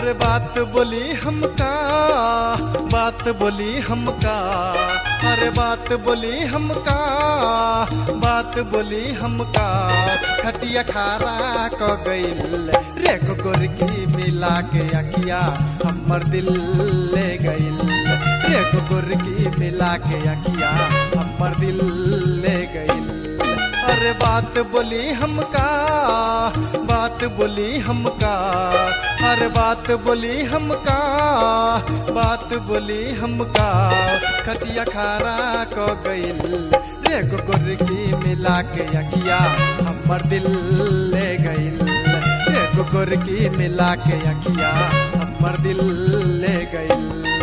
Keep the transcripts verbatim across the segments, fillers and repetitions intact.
अरे बात बोली हमका, बात बोली हमका, अरे बात बोली हमका, बात बोली हमका। खटिया खारा क गइल रे गोरकी मिला के अखिया हमर दिल ले गइल रे गोरकी मिला के अखिया हमर दिल ले गइल। अरे बात बोली हमका, बात बोली हमका, अरे बात बोली हमका, बात बोली हमका। खटिया खारा क गइल रे गोरकी मिला के अखिया हमर दिल ले गइल रे गोरकी मिला के अखिया हमर दिल ले गइल।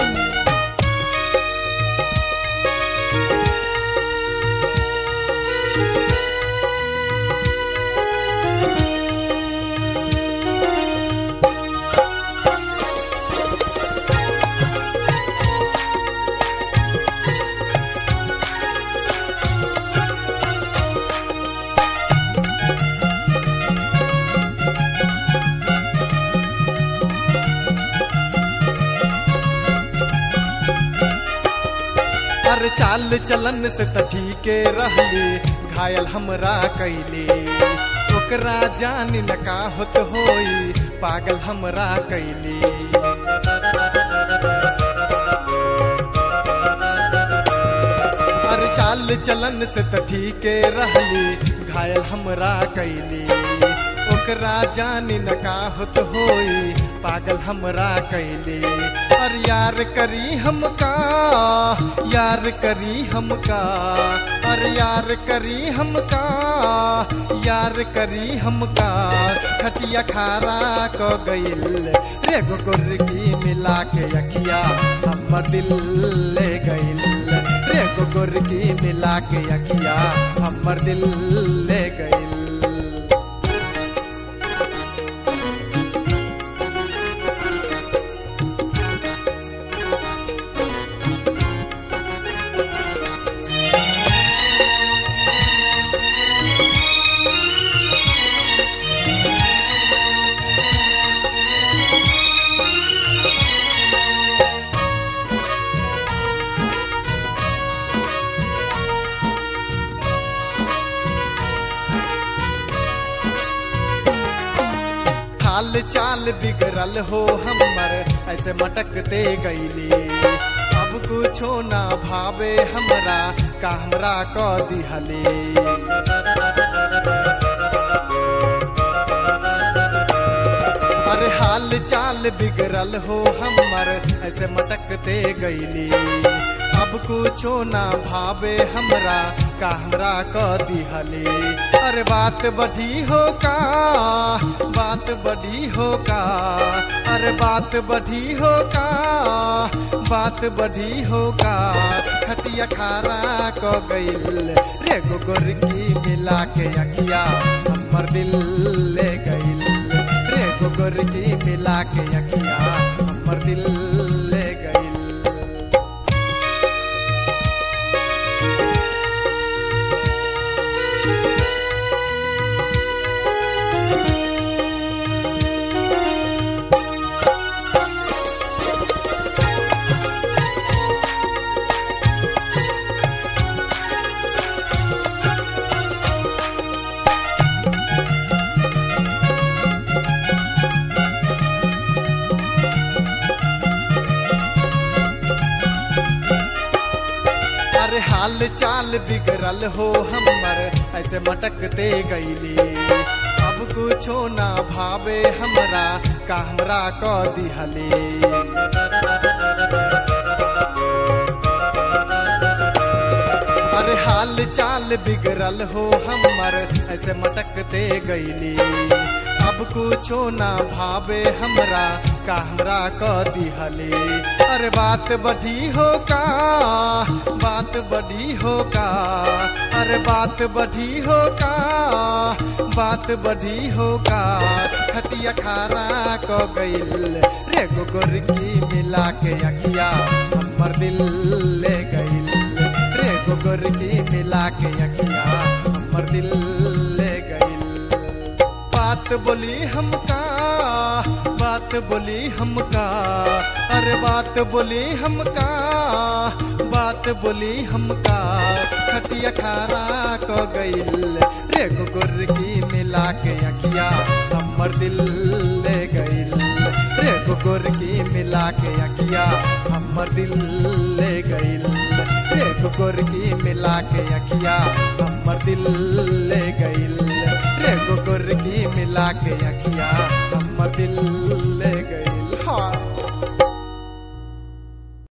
अरे चाल चलन से त ठीके रहली, घायल हमरा कैली ओकरा जान न का होत होई, पागल हमरा कैली। अरे चाल चलन से त ठीके रहली, घायल हमरा कैली ओकरा जान न का होत होई, पागल हमरा कैली। और यार करी हमका, यार करी हमका, और यार करी हमका, यार करी हमका। खटिया खारा क गइल रे गोरकी मिला के अखिया हमर दिल ले गइल रे गोरकी मिला के अखिया हमर दिल ले गइल। हाल चाल बिगड़ल हो हमर ऐसे मटकते गईली, अब कुछो ना भावे हमरा का हमरा क दिहली। अरे हाल चाल बिगड़ल हो हमर ऐसे मटकते गईली, अब कुछो ना भावे हमरा का हमरा क दिहली। अरे बात बढ़ी हो का, बात बढ़ी हो का, अरे बात बढ़ी हो का, बात बढ़ी हो का। खटिया खारा क गइल रे गोरकी मिला के अखिया हमर दिल ले गइल रे गोरकी मिला के अखिया हमर दिल ले गइल। अरे हाल चाल बिगड़ल हो हमर ऐसे मटकते गईली, अब कुछो ना भावे हमरा का हमरा क दिहली। अरे हाल चाल बिगड़ल हो हमर ऐसे मटकते गईली, अब कुछो ना भावे हमरा का हमरा क दिहली। अरे बात बढ़ी हो का, बात बढ़ी हो का, अरे बात बढ़ी हो का, बात बढ़ी हो का। खटिया खारा क गइल रे गोरकी मिला के अखिया हमर दिल ले गइल रे गोरकी मिला के अखिया हमर दिल ले गइल। बात बोली हमका, बात बोली हमका, अरे बात बोली हमका, बात बोली हमका। खटिया खारा को गईल रे गुर की मिला के अखिया हमर दिल ले गईल रे गुर की मिला के अखिया हमर दिल ले गईल रे गुर की मिला के अखिया हमर दिल ले गईल रे गुर की मिला के अखिया।